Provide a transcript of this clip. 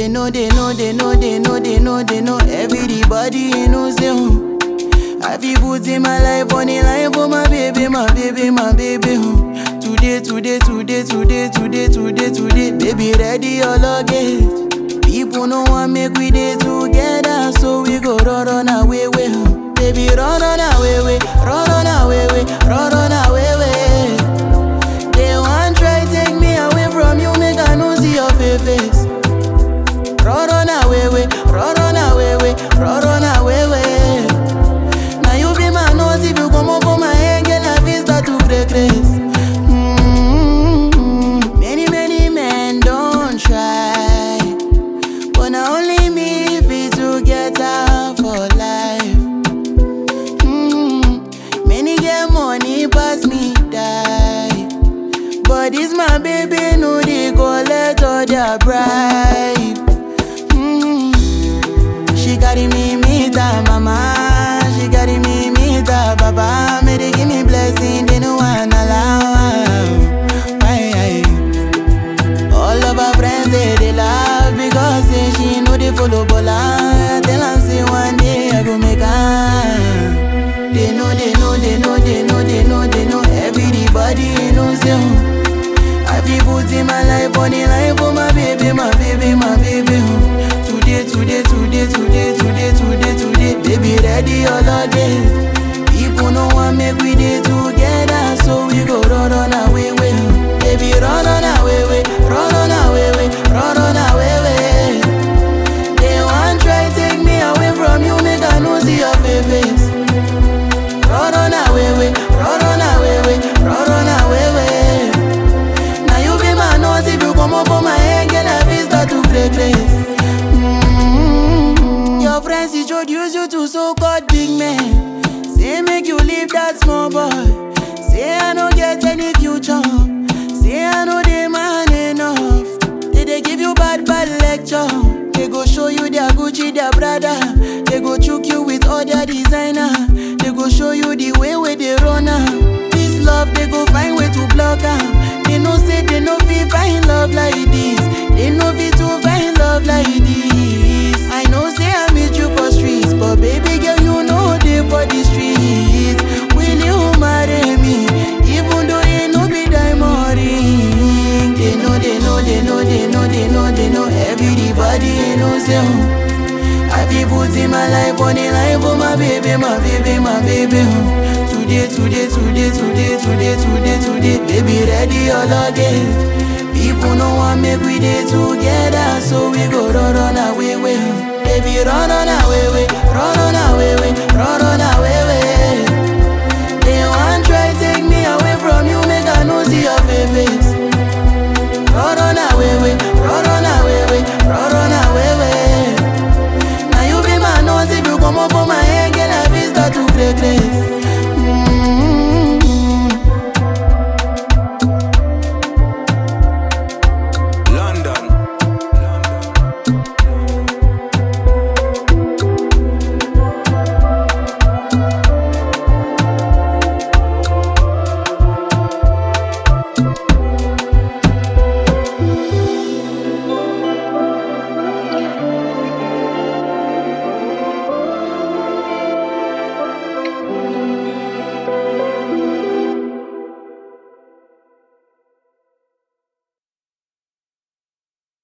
know. Everybody knows you. I feel put in my life on the line for my baby. Today, baby, ready your luggage. People no want make we day together, so we go run away. Baby, run away. They want try take me away from you, make I no see your face. Run away. Now you be my nose, if you come up on my head, girl, I feel start to break grace. Many men don't try, but now only me fit to get out for life. Many get money pass me die, but this my baby, no they collect all their bribe. She carry me meet her mama, she carry me meet her papa. May they give me blessing, they no one allow. Why? All of her friends they laugh because say she know they follow Bola. Tell her say one day I go make her. They know. Everybody knows you. I feel put in my life on the line for my baby. Today, baby, ready your luggage. People no want make we day together, so we go run away. Baby, run away. They want try take me away from you, make I no see your face. Run away. Now you be my nose, if you come up on my head, girl, I feel start to break grace. Your friends introduce you to so-called big men. Say make you leave that small boy. Say I don't get any future. Say I know they man enough. They give you bad lecture. They go show you their Gucci, their Prada. They go choke you with all their designer. They go show you the way they run am. This love they go find way to block am. They know say they no fit find love like this. They no fit to find love like this. I know say I meet you for streets, but baby girl you know they for the streets. Will you marry me? Even though you no be diamond ring. They know. Everybody knows you. I feel put in my life on the line for my baby. Today, baby, ready your luggage. People no want make we day together, so we go run away. Baby, run away. They want try take me away from you, make I no see your face.